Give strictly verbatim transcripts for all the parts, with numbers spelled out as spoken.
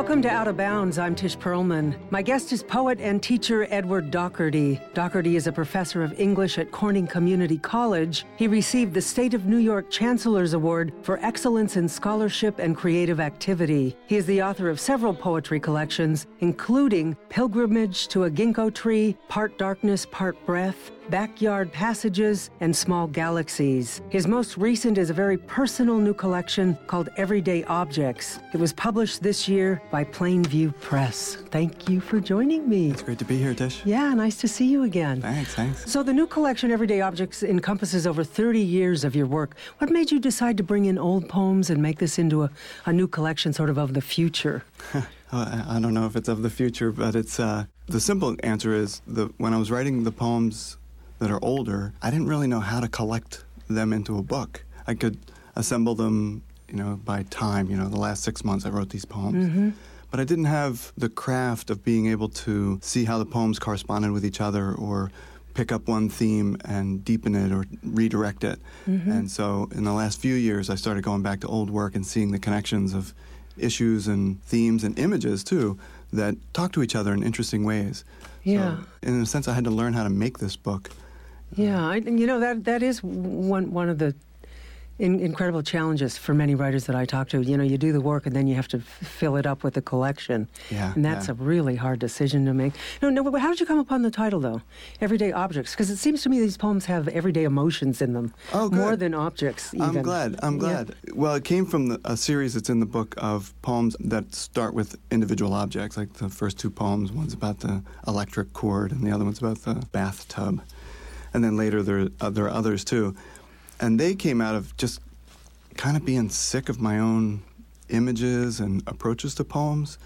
Welcome to Out of Bounds. I'm Tish Perlman. My guest is poet and teacher Edward Dougherty. Dougherty is a professor of English at Corning Community College. He received the State of New York Chancellor's Award for Excellence in Scholarship and Creative Activity. He is the author of several poetry collections, including Pilgrimage to a Ginkgo Tree, Part Darkness, Part Breath, Backyard Passages, and Small Galaxies. His most recent is a very personal new collection called Everyday Objects. It was published this year by Plainview Press. Thank you for joining me. It's great to be here, Tish. Yeah, nice to see you again. Thanks, thanks. So the new collection, Everyday Objects, encompasses over thirty years of your work. What made you decide to bring in old poems and make this into a, a new collection sort of of the future? I don't know if it's of the future, but it's, uh, the simple answer is the when I was writing the poems that are older, I didn't really know how to collect them into a book. I could assemble them, you know, by time. You know, the last six months I wrote these poems. Mm-hmm. But I didn't have the craft of being able to see how the poems corresponded with each other or pick up one theme and deepen it or redirect it. Mm-hmm. And so in the last few years, I started going back to old work and seeing the connections of issues and themes and images, too, that talk to each other in interesting ways. Yeah. So in a sense, I had to learn how to make this book. Yeah, I, you know, that that is one one of the in, incredible challenges for many writers that I talk to. You know, you do the work and then you have to f- fill it up with a collection. Yeah, and that's yeah. a really hard decision to make. No, no, how did you come upon the title, though? Everyday Objects? Because it seems to me these poems have everyday emotions in them. Oh, good. More than objects, even. I'm glad. I'm glad. Yeah. Well, it came from the, a series that's in the book of poems that start with individual objects. Like the first two poems, one's about the electric cord and the other one's about the bathtub. And then later there, uh, there are others, too. And they came out of just kind of being sick of my own images and approaches to poems.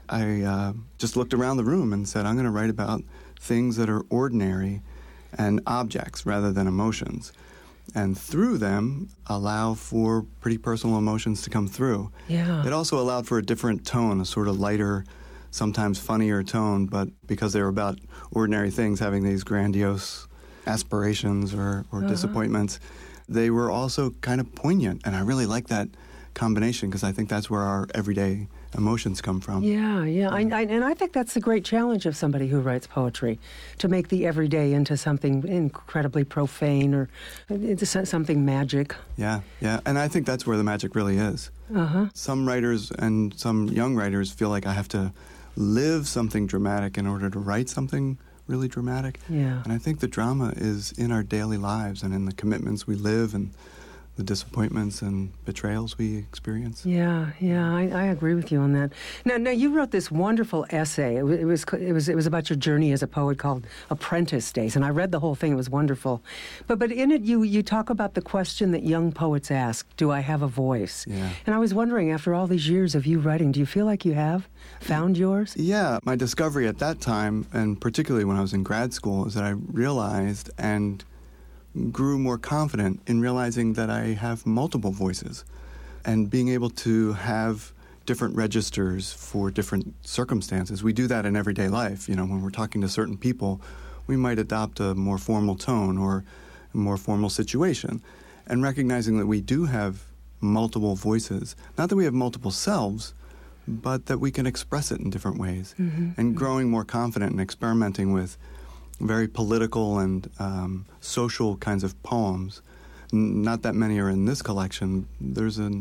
I uh, just looked around the room and said, I'm going to write about things that are ordinary and objects rather than emotions. And through them, allow for pretty personal emotions to come through. Yeah. It also allowed for a different tone, a sort of lighter, sometimes funnier tone, but because they were about ordinary things, having these grandiose aspirations or, or uh-huh. disappointments, they were also kind of poignant. And I really like that combination because I think that's where our everyday emotions come from. Yeah, yeah. I, I, and I think that's the great challenge of somebody who writes poetry, to make the everyday into something incredibly profane or into something magic. Yeah, yeah. And I think that's where the magic really is. Uh-huh. Some writers and some young writers feel like I have to live something dramatic in order to write something really dramatic. Yeah. And I think the drama is in our daily lives and in the commitments we live and the disappointments and betrayals we experience. Yeah, yeah, I, I agree with you on that. Now, now you wrote this wonderful essay. It was, it was, it was, it was about your journey as a poet called Apprentice Days, and I read the whole thing. It was wonderful. But, but in it, you you talk about the question that young poets ask: Do I have a voice? Yeah. And I was wondering, after all these years of you writing, do you feel like you have found yours? Yeah, my discovery at that time, and particularly when I was in grad school, is that I realized and grew more confident in realizing that I have multiple voices and being able to have different registers for different circumstances. We do that in everyday life. You know, when we're talking to certain people, we might adopt a more formal tone or a more formal situation. And recognizing that we do have multiple voices, not that we have multiple selves, but that we can express it in different ways. Mm-hmm. And growing more confident and experimenting with very political and um, social kinds of poems. N- not that many are in this collection. There's a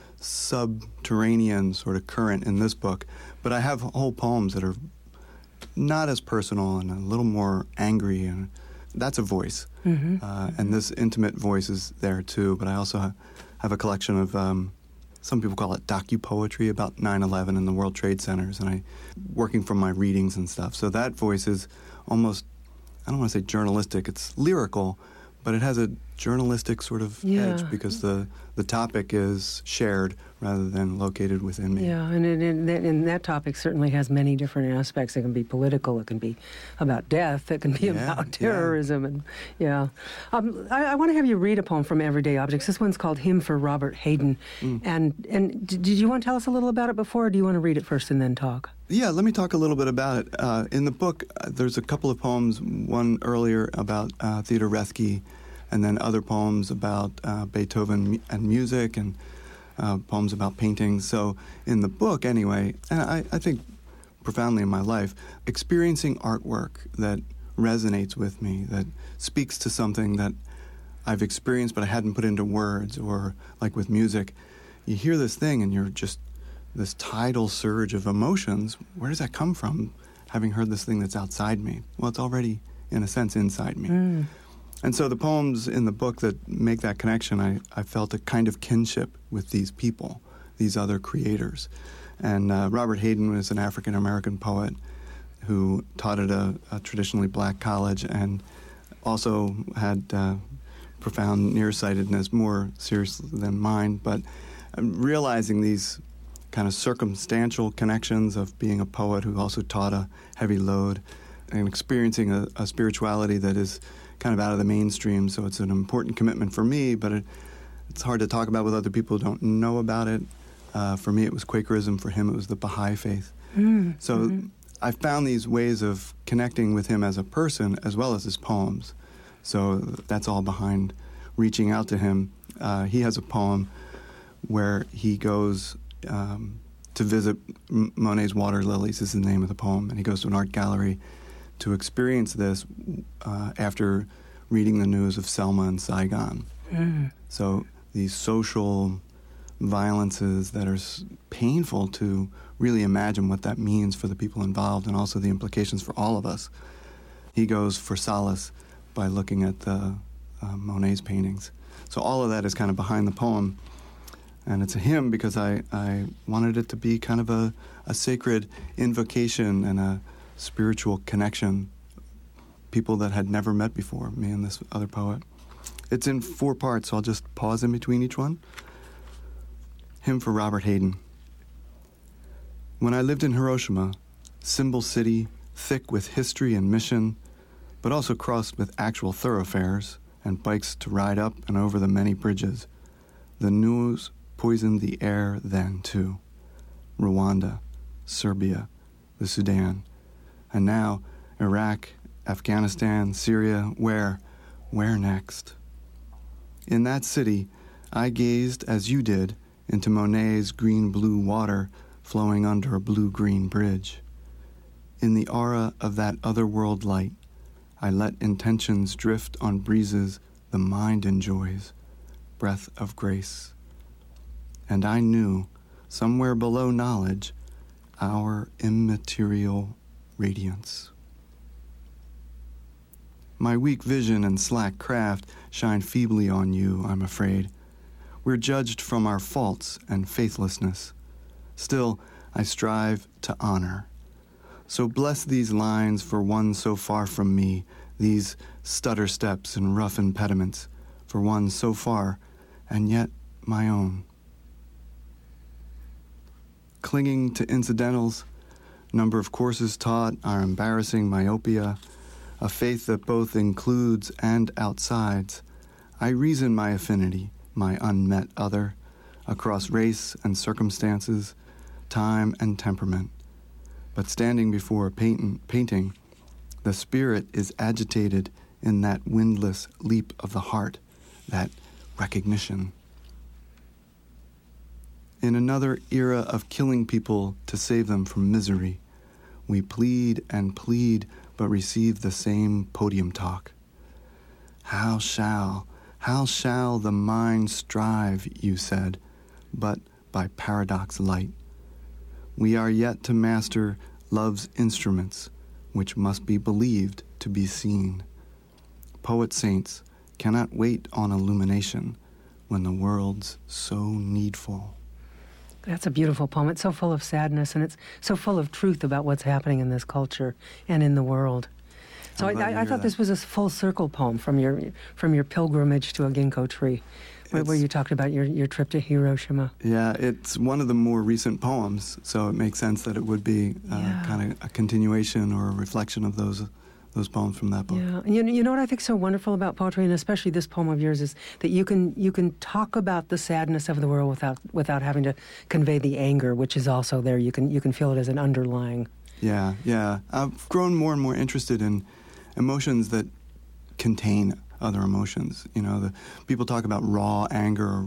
subterranean sort of current in this book, but I have whole poems that are not as personal and a little more angry, and that's a voice. Mm-hmm. Uh, and this intimate voice is there too, but I also ha- have a collection of, um, some people call it docu-poetry about nine eleven and the World Trade Centers, and I working from my readings and stuff. So that voice is almost, I don't want to say journalistic, it's lyrical, but it has a journalistic sort of yeah. edge because the, the topic is shared rather than located within me. Yeah, and, it, and, that, and that topic certainly has many different aspects. It can be political, it can be about death, it can be yeah, about terrorism, yeah. and yeah. Um, I, I want to have you read a poem from Everyday Objects. This one's called Hymn for Robert Hayden. Mm. And and d- did you want to tell us a little about it before, or do you want to read it first and then talk? Yeah, let me talk a little bit about it. Uh, in the book, uh, there's a couple of poems, one earlier about uh, Theodor Roethke, and then other poems about uh, Beethoven and music. And uh, poems about paintings. So in the book, anyway, and I, I think profoundly in my life, experiencing artwork that resonates with me, that speaks to something that I've experienced but I hadn't put into words, or like with music, you hear this thing and you're just this tidal surge of emotions. Where does that come from, having heard this thing that's outside me? Well, it's already, in a sense, inside me. Mm. And so the poems in the book that make that connection, I, I felt a kind of kinship with these people, these other creators. And uh, Robert Hayden was an African-American poet who taught at a, a traditionally black college and also had uh, profound nearsightedness, more serious than mine. But I'm realizing these kind of circumstantial connections of being a poet who also taught a heavy load and experiencing a, a spirituality that is kind of out of the mainstream. So it's an important commitment for me, but it, it's hard to talk about with other people who don't know about it. Uh, for me, it was Quakerism. For him, it was the Baha'i faith. Mm, so mm-hmm. I found these ways of connecting with him as a person as well as his poems. So that's all behind reaching out to him. Uh, he has a poem where he goes um, to visit M- Monet's Water Lilies is the name of the poem, and he goes to an art gallery to experience this uh, after reading the news of Selma and Saigon. Mm. So these social violences that are s- painful to really imagine what that means for the people involved and also the implications for all of us. He goes for solace by looking at the uh, Monet's paintings. So all of that is kind of behind the poem. And it's a hymn because I, I wanted it to be kind of a, a sacred invocation and a spiritual connection. People that had never met before, me and this other poet. It's in four parts, so I'll just pause in between each one. Hymn for Robert Hayden. When I lived in Hiroshima, symbol city, thick with history and mission, but also crossed with actual thoroughfares and bikes to ride up and over the many bridges, the news poisoned the air then, too. Rwanda, Serbia, the Sudan, and now Iraq, Afghanistan, Syria, where, where next? In that city, I gazed, as you did, into Monet's green-blue water flowing under a blue-green bridge. In the aura of that other-world light, I let intentions drift on breezes the mind enjoys, breath of grace. And I knew, somewhere below knowledge, our immaterial radiance. My weak vision and slack craft shine feebly on you, I'm afraid. We're judged from our faults and faithlessness. Still, I strive to honor. So bless these lines for one so far from me, these stutter steps and rough impediments, for one so far, and yet my own. Clinging to incidentals, number of courses taught, our embarrassing myopia, a faith that both includes and outsides, I reason my affinity, my unmet other, across race and circumstances, time and temperament. But standing before a paint- painting, the spirit is agitated in that windless leap of the heart, that recognition. In another era of killing people to save them from misery, we plead and plead but receive the same podium talk. How shall, how shall the mind strive, you said, but by paradox light. We are yet to master love's instruments, which must be believed to be seen. Poet saints cannot wait on illumination when the world's so needful. That's a beautiful poem. It's so full of sadness, and it's so full of truth about what's happening in this culture and in the world. So I, I, I thought that. This was a full circle poem from your from your pilgrimage to a ginkgo tree, where, where you talked about your, your trip to Hiroshima. Yeah, it's one of the more recent poems, so it makes sense that it would be uh, yeah. kind of a continuation or a reflection of those those poems from that book. Yeah, and you, you know what I think is so wonderful about poetry, and especially this poem of yours, is that you can you can talk about the sadness of the world without without having to convey the anger, which is also there. You can you can feel it as an underlying. Yeah, yeah. I've grown more and more interested in emotions that contain other emotions. You know, the people talk about raw anger or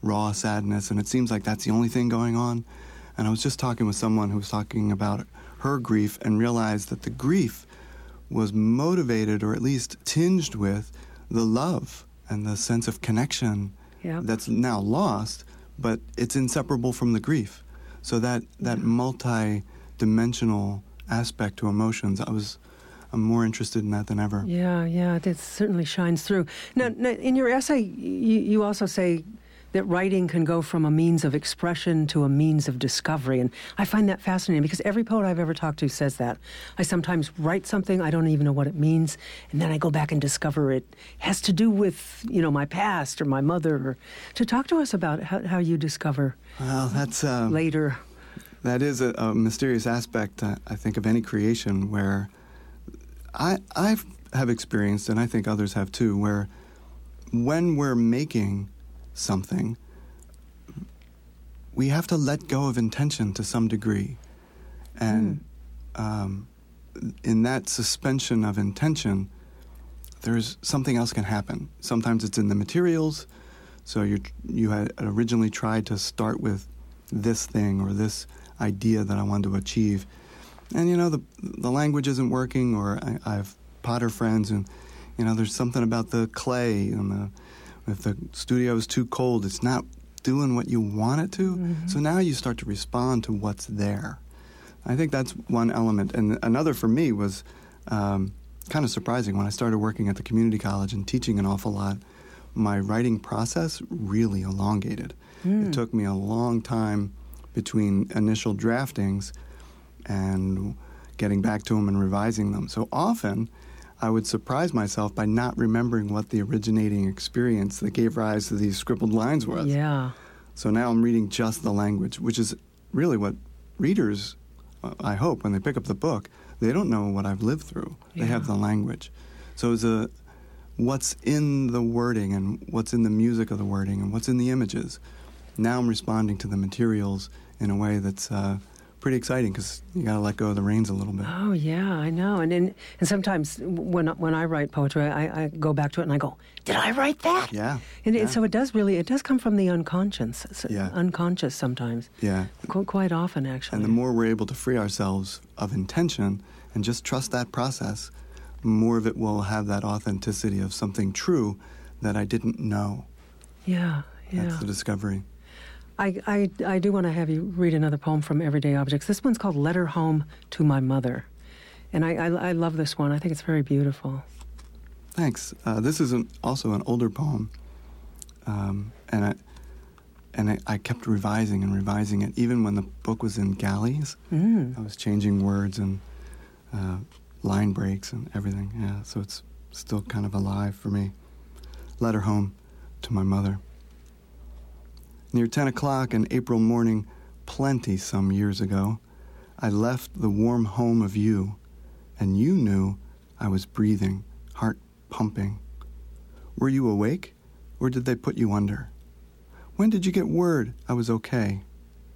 raw sadness, and it seems like that's the only thing going on. And I was just talking with someone who was talking about her grief and realized that the grief was motivated, or at least tinged with, the love and the sense of connection yep. that's now lost, but it's inseparable from the grief. So that, that yeah. multi-dimensional aspect to emotions, I was I'm more interested in that than ever. Yeah, yeah, it certainly shines through. Now, now in your essay, you, you also say that writing can go from a means of expression to a means of discovery. And I find that fascinating because every poet I've ever talked to says that. I sometimes write something, I don't even know what it means, and then I go back and discover it has to do with, you know, my past or my mother. Or, to talk to us about how, how you discover well, that's, um, later. That is a, a mysterious aspect, uh, I think, of any creation where I I have experienced, and I think others have too, where when we're making something, we have to let go of intention to some degree. And mm. um, in that suspension of intention, there's something else can happen. Sometimes it's in the materials. So you you had originally tried to start with this thing or this idea that I wanted to achieve. And, you know, the the language isn't working, or I, I have potter friends, and, you know, there's something about the clay and the if the studio is too cold, it's not doing what you want it to. Mm-hmm. So now you start to respond to what's there. I think that's one element. And another for me was um, kind of surprising. When I started working at the community college and teaching an awful lot, my writing process really elongated. Mm. It took me a long time between initial draftings and getting back to them and revising them. So often I would surprise myself by not remembering what the originating experience that gave rise to these scribbled lines was. Yeah. So now I'm reading just the language, which is really what readers, uh, I hope, when they pick up the book, they don't know what I've lived through. Yeah. They have the language. So it's a, what's in the wording and what's in the music of the wording and what's in the images. Now I'm responding to the materials in a way that's uh, pretty exciting, because you got to let go of the reins a little bit. Oh yeah, I know. And and, and sometimes when when I write poetry, I, I go back to it and I go, "Did I write that?" Yeah. And, yeah. and so it does really, it does come from the unconscious. It's yeah. unconscious sometimes. Yeah. Qu- quite often, actually. And the more we're able to free ourselves of intention and just trust that process, more of it will have that authenticity of something true that I didn't know. Yeah. Yeah. That's the discovery. I, I, I do want to have you read another poem from Everyday Objects. This one's called Letter Home to My Mother. And I, I, I love this one. I think it's very beautiful. Thanks. Uh, this is an, also an older poem. Um, and I, and I, I kept revising and revising it. Even when the book was in galleys, mm. I was changing words and uh, line breaks and everything. Yeah, so it's still kind of alive for me. Letter Home to My Mother. Near ten o'clock an April morning, plenty some years ago, I left the warm home of you, and you knew I was breathing, heart pumping. Were you awake, or did they put you under? When did you get word I was okay?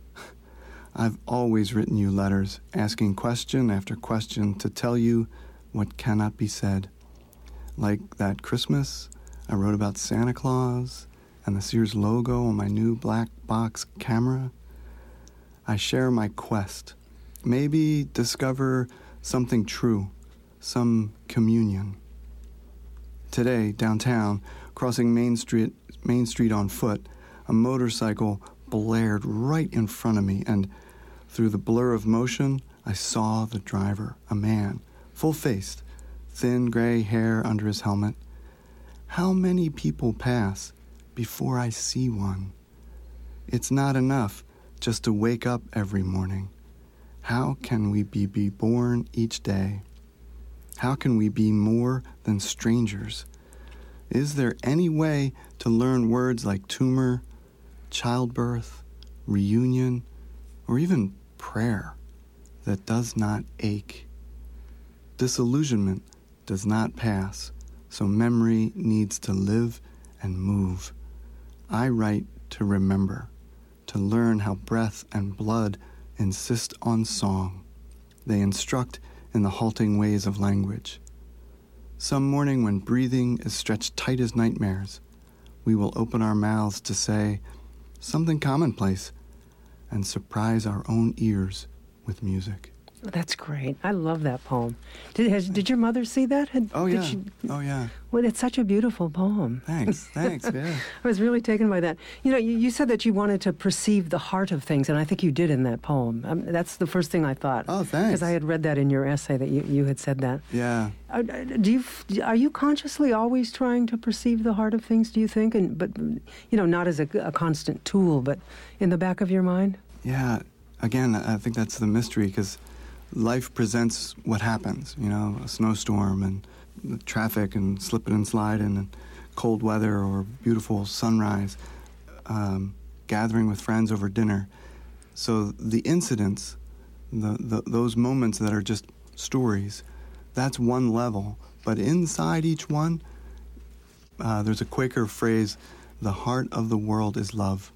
I've always written you letters, asking question after question to tell you what cannot be said. Like that Christmas, I wrote about Santa Claus and the Sears logo on my new black box camera. I share my quest. Maybe discover something true, some communion. Today, downtown, crossing Main Street, Main Street on foot, a motorcycle blared right in front of me, and through the blur of motion, I saw the driver, a man, full-faced, thin gray hair under his helmet. How many people pass before I see one? It's not enough just to wake up every morning. How can we be, be born each day? How can we be more than strangers? Is there any way to learn words like tumor, childbirth, reunion, or even prayer that does not ache? Disillusionment does not pass, so memory needs to live and move. I write to remember, to learn how breath and blood insist on song. They instruct in the halting ways of language. Some morning when breathing is stretched tight as nightmares, we will open our mouths to say, something commonplace, and surprise our own ears with music. That's great. I love that poem. Did, has, did your mother see that? Had, Oh, did yeah. she- Oh, yeah. Well, it's such a beautiful poem. Thanks. Thanks. Yeah. I was really taken by that. You know, you, you said that you wanted to perceive the heart of things, and I think you did in that poem. Um, that's the first thing I thought. Oh, thanks. Because I had read that in your essay that you, you had said that. Yeah. Are, do you are you consciously always trying to perceive the heart of things? Do you think, and but you know, not as a, a constant tool, but in the back of your mind? Yeah. Again, I think that's the mystery, because life presents what happens, you know, a snowstorm and the traffic and slipping and sliding and cold weather or beautiful sunrise, um, gathering with friends over dinner. So the incidents, the, the those moments that are just stories, that's one level. But inside each one, uh, there's a Quaker phrase, the heart of the world is love.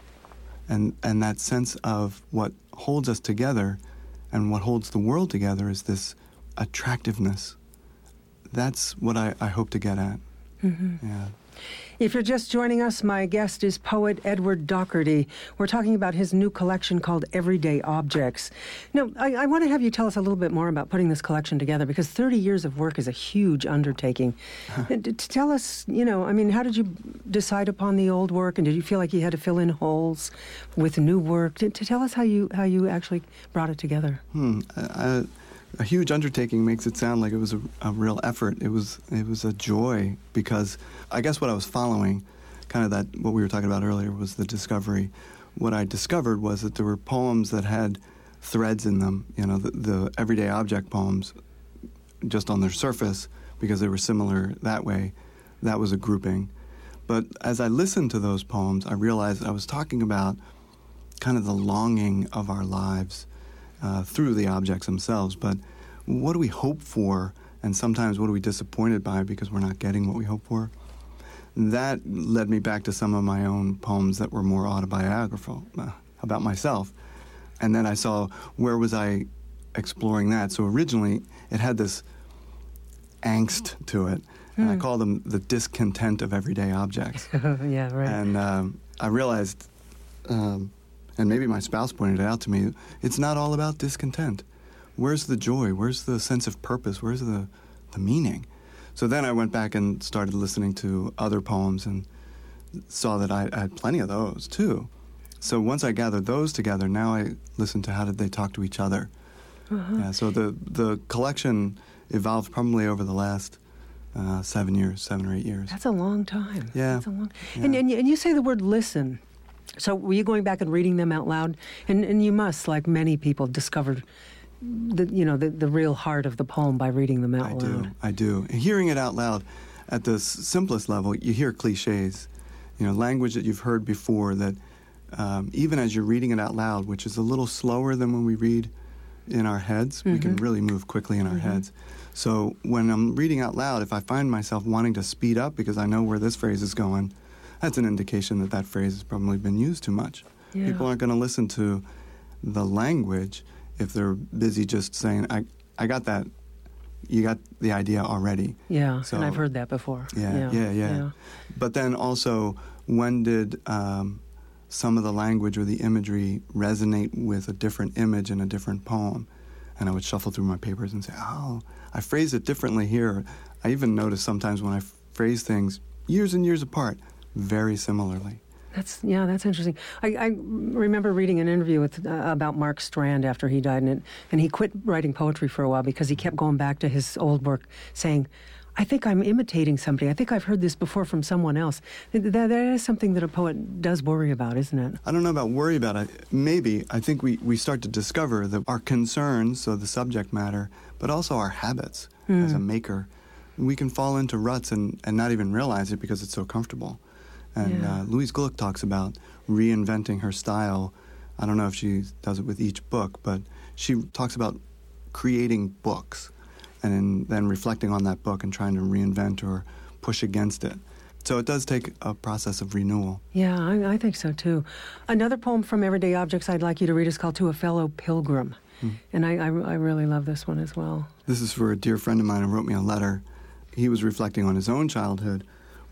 And, and that sense of what holds us together and what holds the world together is this attractiveness. That's what I, I hope to get at. Mm-hmm. Yeah. If you're just joining us, my guest is poet Edward Docherty. We're talking about his new collection called Everyday Objects. Now, I, I want to have you tell us a little bit more about putting this collection together, because thirty years of work is a huge undertaking. And to tell us, you know, I mean, how did you decide upon the old work, and did you feel like you had to fill in holes with new work? To, to tell us how you how you actually brought it together. Hmm. I, a huge undertaking makes it sound like it was a, a real effort. It was it was a joy, because I guess what I was following, kind of that what we were talking about earlier, was the discovery. What I discovered was that there were poems that had threads in them, you know, the, the everyday object poems, just on their surface, because they were similar that way. That was a grouping. But as I listened to those poems, I realized I was talking about kind of the longing of our lives, Uh, through the objects themselves, but what do we hope for, and sometimes what are we disappointed by because we're not getting what we hope for? That led me back to some of my own poems that were more autobiographical, uh, about myself, and then I saw, where was I exploring that? So originally it had this angst to it, and I called them the discontent of everyday objects. Yeah, right. And um, I realized, um, and maybe my spouse pointed it out to me, it's not all about discontent. Where's the joy? Where's the sense of purpose? Where's the, the meaning? So then I went back and started listening to other poems and saw that I, I had plenty of those, too. So once I gathered those together, now I listen to how did they talk to each other. Uh-huh. Yeah, so the, the collection evolved probably over the last uh, seven years, seven or eight years. That's a long time. Yeah. That's a long. Yeah. And, and you- and you say the word listen. So were you going back and reading them out loud? And and you must, like many people, discover the you know the, the real heart of the poem by reading them out I loud. do, I do. Hearing it out loud, at the s- simplest level, you hear cliches, you know, language that you've heard before that um, even as you're reading it out loud, which is a little slower than when we read in our heads, mm-hmm. we can really move quickly in our mm-hmm. heads. So when I'm reading out loud, if I find myself wanting to speed up because I know where this phrase is going, that's an indication that that phrase has probably been used too much. Yeah. People aren't going to listen to the language if they're busy just saying, I, I got that. You got the idea already. Yeah, so, and I've heard that before. Yeah, yeah, yeah. yeah. yeah. But then also, when did um, some of the language or the imagery resonate with a different image in a different poem? And I would shuffle through my papers and say, oh, I phrased it differently here. I even notice sometimes when I phrase things years and years apart, very similarly. That's yeah, that's interesting. I, I remember reading an interview with uh, about Mark Strand after he died, and it, and he quit writing poetry for a while because he kept going back to his old work, saying, "I think I'm imitating somebody. I think I've heard this before from someone else." That, that is something that a poet does worry about, isn't it? I don't know about worry about it. Maybe. I think we, we start to discover that our concerns, so the subject matter, but also our habits mm. as a maker, we can fall into ruts and, and not even realize it because it's so comfortable. And yeah. uh, Louise Gluck talks about reinventing her style. I don't know if she does it with each book, but she talks about creating books and in, then reflecting on that book and trying to reinvent or push against it. So it does take a process of renewal. Yeah, I, I think so, too. Another poem from Everyday Objects I'd like you to read is called To a Fellow Pilgrim. Mm. And I, I, I really love this one as well. This is for a dear friend of mine who wrote me a letter. He was reflecting on his own childhood,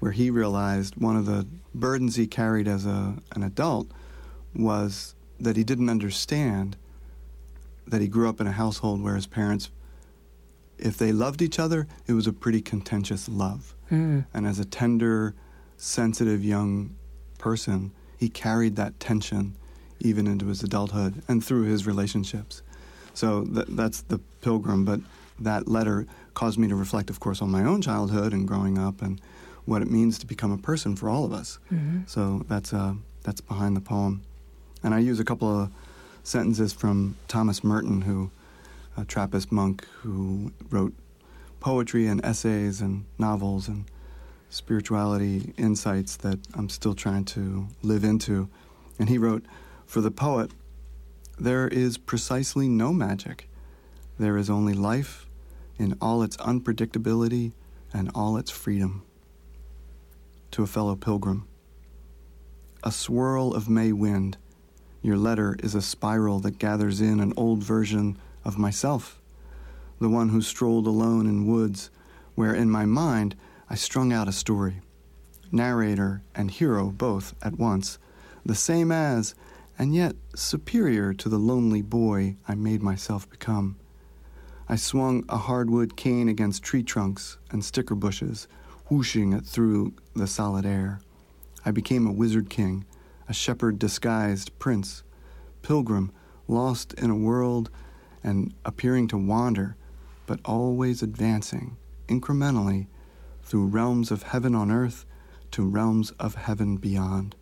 where he realized one of the burdens he carried as a, an adult was that he didn't understand that he grew up in a household where his parents, if they loved each other, it was a pretty contentious love. Mm. And as a tender, sensitive young person, he carried that tension even into his adulthood and through his relationships. So th- that's the Pilgrim, but that letter caused me to reflect, of course, on my own childhood and growing up and what it means to become a person for all of us. Mm-hmm. So that's uh, that's behind the poem. And I use a couple of sentences from Thomas Merton, who a Trappist monk who wrote poetry and essays and novels and spirituality insights that I'm still trying to live into. And he wrote, "For the poet, there is precisely no magic. There is only life in all its unpredictability and all its freedom." To a fellow pilgrim. A swirl of May wind. Your letter is a spiral that gathers in an old version of myself, the one who strolled alone in woods, where in my mind I strung out a story, narrator and hero both at once, the same as, and yet superior to the lonely boy I made myself become. I swung a hardwood cane against tree trunks and sticker bushes, whooshing it through the solid air. I became a wizard king, a shepherd-disguised prince, pilgrim, lost in a world and appearing to wander, but always advancing, incrementally, through realms of heaven on earth to realms of heaven beyond.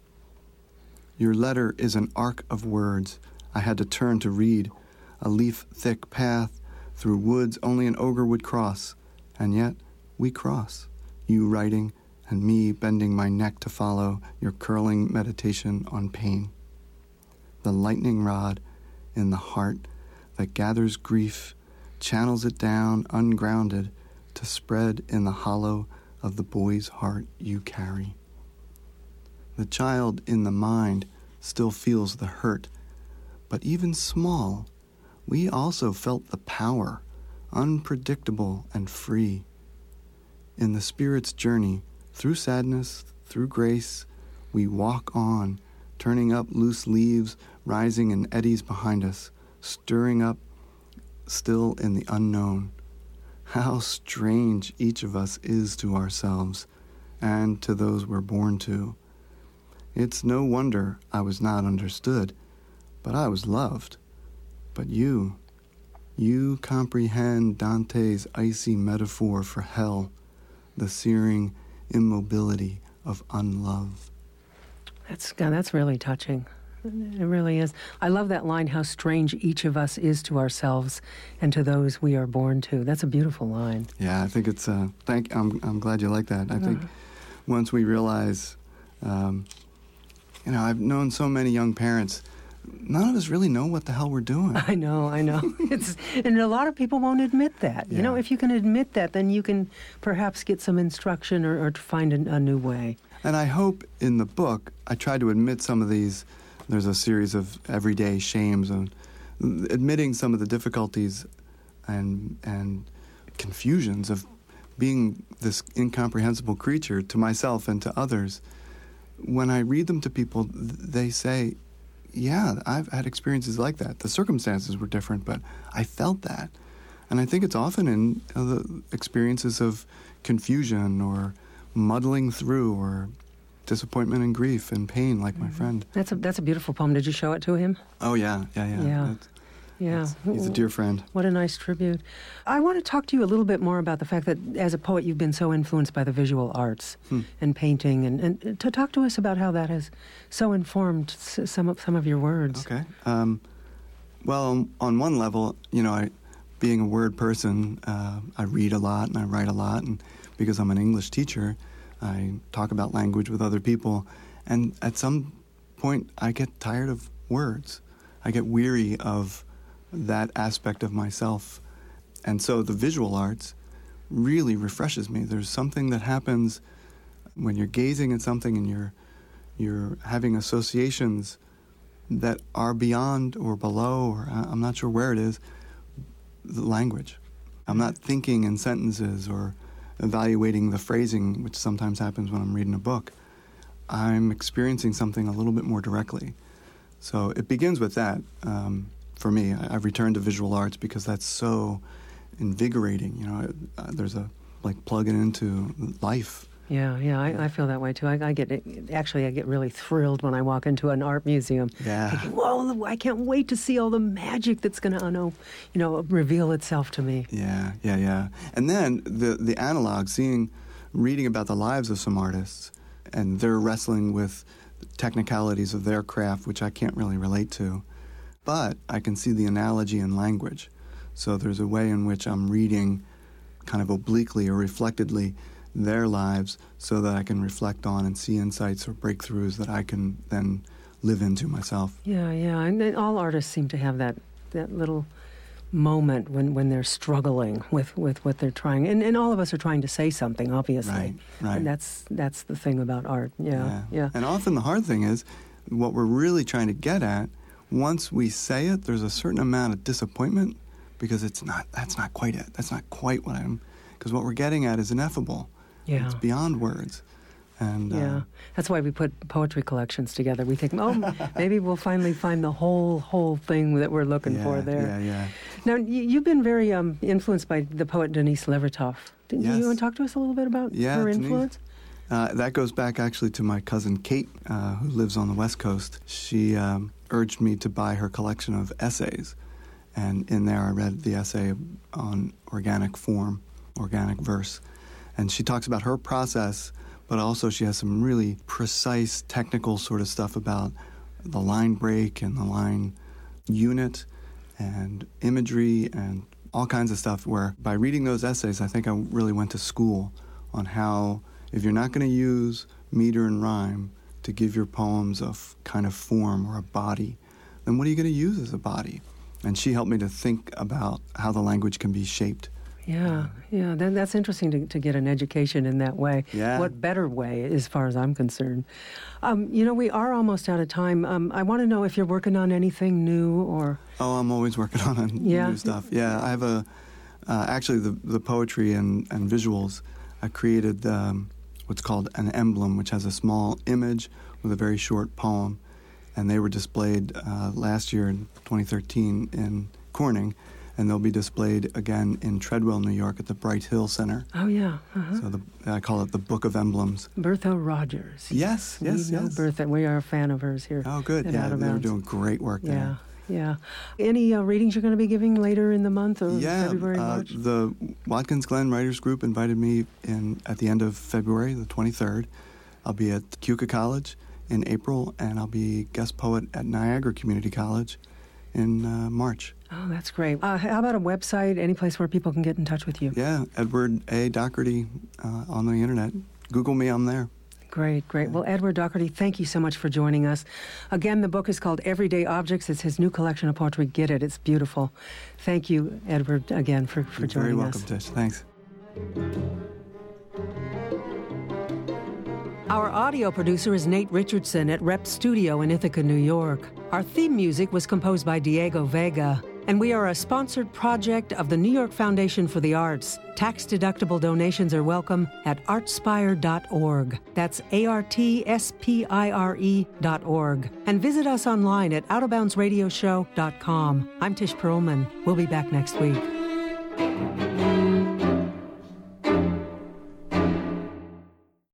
Your letter is an arc of words I had to turn to read, a leaf-thick path through woods only an ogre would cross, and yet we cross, you writing and me bending my neck to follow your curling meditation on pain. The lightning rod in the heart that gathers grief, channels it down ungrounded to spread in the hollow of the boy's heart you carry. The child in the mind still feels the hurt, but even small, we also felt the power, unpredictable and free. In the Spirit's journey, through sadness, through grace, we walk on, turning up loose leaves, rising in eddies behind us, stirring up still in the unknown. How strange each of us is to ourselves and to those we're born to. It's no wonder I was not understood, but I was loved. But you, you comprehend Dante's icy metaphor for hell, the searing immobility of unlove. That's God, that's really touching. It really is. I love that line, how strange each of us is to ourselves and to those we are born to. That's a beautiful line. Yeah, I think it's, uh, thank, I'm, I'm glad you like that. I uh. think once we realize, um, you know, I've known so many young parents, none of us really know what the hell we're doing. I know, I know. It's and a lot of people won't admit that. Yeah. You know, if you can admit that, then you can perhaps get some instruction or, or find a, a new way. And I hope in the book, I try to admit some of these. There's a series of everyday shames and admitting some of the difficulties and and confusions of being this incomprehensible creature to myself and to others. When I read them to people, they say, yeah, I've had experiences like that. The circumstances were different, but I felt that. And I think it's often in uh, the experiences of confusion or muddling through or disappointment and grief and pain, like mm-hmm. my friend. That's a that's a beautiful poem. Did you show it to him? Oh, yeah, yeah, yeah. Yeah. That's, Yeah. that's, he's a dear friend. What a nice tribute. I want to talk to you a little bit more about the fact that as a poet you've been so influenced by the visual arts hmm. and painting, and, and to talk to us about how that has so informed some of, some of your words. Okay. Um, well, on one level, you know, I, being a word person, uh, I read a lot and I write a lot, and because I'm an English teacher, I talk about language with other people, and at some point I get tired of words. I get weary of that aspect of myself. And so the visual arts really refreshes me. There's something that happens when you're gazing at something and you're you're having associations that are beyond or below, or I'm not sure where it is, the language. I'm not thinking in sentences or evaluating the phrasing, which sometimes happens when I'm reading a book, I'm experiencing something a little bit more directly. So it begins with that. Um, for me, I, I've returned to visual arts because that's so invigorating. You know, uh, there's a like plugging into life. Yeah, yeah, I, I feel that way too. I, I get actually, I get really thrilled when I walk into an art museum. Yeah. Thinking, whoa, I can't wait to see all the magic that's going to, you know, reveal itself to me. Yeah, yeah, yeah. And then the the analog, seeing, reading about the lives of some artists, and they're wrestling with technicalities of their craft, which I can't really relate to, but I can see the analogy in language. So there's a way in which I'm reading, kind of obliquely or reflectedly, their lives, so that I can reflect on and see insights or breakthroughs that I can then live into myself. Yeah, yeah, and then all artists seem to have that that little moment when, when they're struggling with, with what they're trying, and, and all of us are trying to say something, obviously. Right, right. And that's that's the thing about art. Yeah, yeah, yeah. And often the hard thing is, what we're really trying to get at, once we say it, there's a certain amount of disappointment, because it's not. That's not quite it. That's not quite what I'm. Because what we're getting at is ineffable. Yeah. It's beyond words. And, yeah, uh, that's why we put poetry collections together. We think, oh, maybe we'll finally find the whole whole thing that we're looking yeah, for there. Yeah, yeah. Now, you, you've been very um, influenced by the poet Denise Levertov. Didn't Yes. you want to talk to us a little bit about Yeah, her Denise. influence? Uh, that goes back actually to my cousin Kate, uh, who lives on the West Coast. She um, urged me to buy her collection of essays. And in there I read the essay on organic form, organic verse. And she talks about her process, but also she has some really precise technical sort of stuff about the line break and the line unit and imagery and all kinds of stuff, where by reading those essays, I think I really went to school on how, if you're not going to use meter and rhyme to give your poems a f- kind of form or a body, then what are you going to use as a body? And she helped me to think about how the language can be shaped. Yeah, yeah. Then that's interesting to, to get an education in that way. Yeah. What better way, as far as I'm concerned? Um, you know, we are almost out of time. Um, I want to know if you're working on anything new or. Oh, I'm always working on Yeah. new stuff. Yeah, I have a. Uh, actually, the the poetry and, and visuals, I created um, what's called an emblem, which has a small image with a very short poem, and they were displayed uh, last year in twenty thirteen in Corning. And they'll be displayed again in Treadwell, New York, at the Bright Hill Center. Oh, yeah. Uh-huh. So the, I call it the Book of Emblems. Bertha Rogers. Yes, yes, we know yes. Bertha. We are a fan of hers here. Oh, good. at Yeah, Out of they were Bounds. doing great work Yeah, there. yeah. Any uh, readings you're going to be giving later in the month or Yeah, February, uh, March? the Watkins Glen Writers Group invited me in at the end of February, the twenty-third. I'll be at Keuka College in April, and I'll be guest poet at Niagara Community College in uh, March. Oh, that's great. Uh, how about a website, any place where people can get in touch with you? Yeah, Edward A. Doherty uh, on the internet. Google me, I'm there. Great, great. Well, Edward Doherty, thank you so much for joining us. Again, the book is called Everyday Objects. It's his new collection of poetry. Get it. It's beautiful. Thank you, Edward, again, for, for You're joining very welcome, us. Tish. Thanks. Our audio producer is Nate Richardson at Rep Studio in Ithaca, New York. Our theme music was composed by Diego Vega. And we are a sponsored project of the New York Foundation for the Arts. Tax-deductible donations are welcome at artspire dot org. That's A R T S P I R E dot org. And visit us online at out of bounds radio show dot com. I'm Tish Perlman. We'll be back next week.